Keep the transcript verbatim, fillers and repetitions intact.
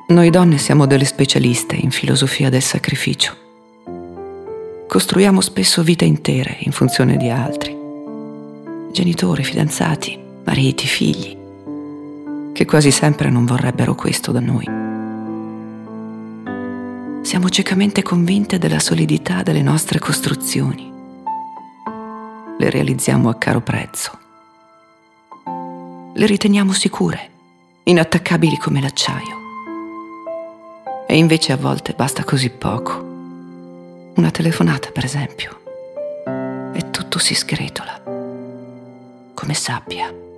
Noi donne siamo delle specialiste in filosofia del sacrificio. Costruiamo spesso vite intere in funzione di altri. Genitori, fidanzati, mariti, figli, che quasi sempre non vorrebbero questo da noi. Siamo ciecamente convinte della solidità delle nostre costruzioni. Le realizziamo a caro prezzo. Le riteniamo sicure, inattaccabili come l'acciaio. E invece a volte basta così poco. Una telefonata, per esempio, e tutto si sgretola, come sabbia.